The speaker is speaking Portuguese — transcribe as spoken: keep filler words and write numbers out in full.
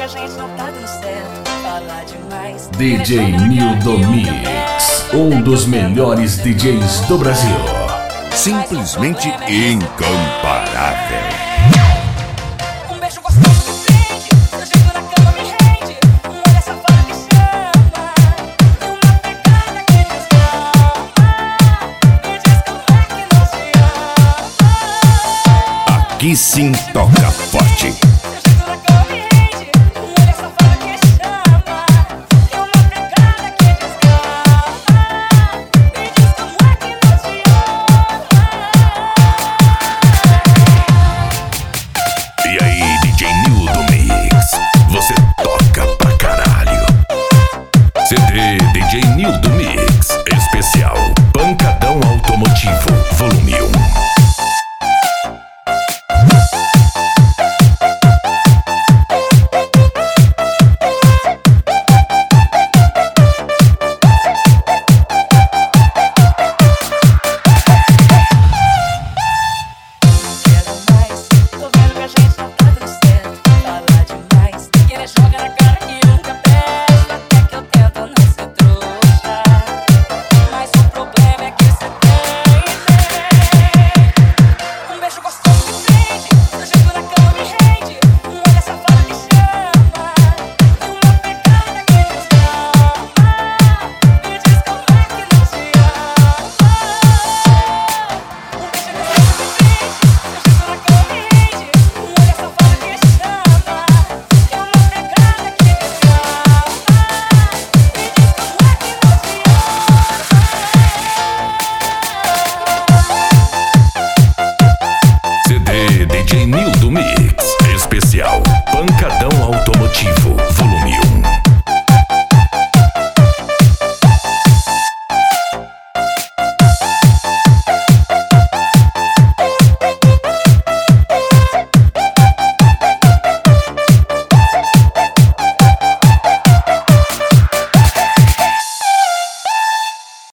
a gente não tá dando certo. Fala demais. D J Nildo Mix, um dos melhores D Js do Brasil. Simplesmente incomparável. Um beijo gostoso me prende, seu jeito na cama me rende. Um olhar safado que chama, e uma pegada que descama. Me diz como é que não se ama. Aqui sim toca forte. E aí, D J Nildo Mix, você toca pra caralho. C D D J Nildo Mix, especial Pancadão Automotivo, volume um. C D D J Nildo Mix, especial Pancadão